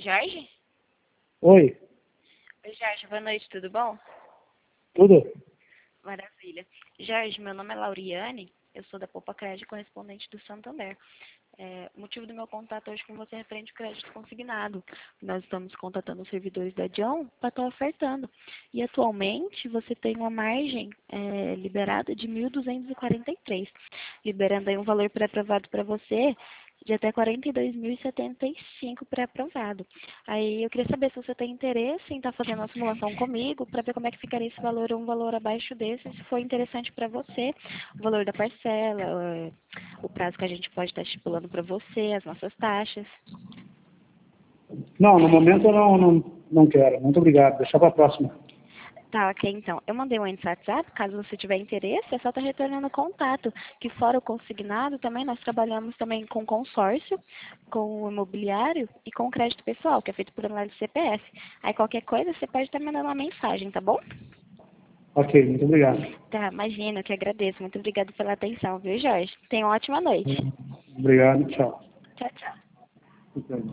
Jorge? Oi, Oi, Jorge, boa noite, tudo bom? tudo? Maravilha. Jorge, meu nome é Lauriane, eu sou da Poupa Crédito, correspondente do Santander. O motivo do meu contato hoje com você é referente ao crédito consignado. Nós estamos contatando os servidores da John para estar ofertando. E atualmente você tem uma margem liberada de 1.243, liberando aí um valor pré-aprovado para você de até 42.075 pré-aprovado. Aí eu queria saber se você tem interesse em estar fazendo uma simulação comigo para ver como é que ficaria esse valor ou um valor abaixo desse, se for interessante para você, o valor da parcela, o prazo que a gente pode estar estipulando para você, as nossas taxas. Não, no momento eu não quero. Muito obrigado. Deixar para a próxima. Tá, ok, então. Eu mandei um WhatsApp, caso você tiver interesse, é só estar retornando contato. Que fora o consignado, também nós trabalhamos também com consórcio, com o imobiliário e com o crédito pessoal, que é feito por análise CPF. Aí qualquer coisa, você pode estar mandando uma mensagem, tá bom? Ok, muito obrigado. Tá, imagina, eu que agradeço. Muito obrigada pela atenção, viu, Jorge? Tenha uma ótima noite. Obrigado, tchau. Tchau, tchau.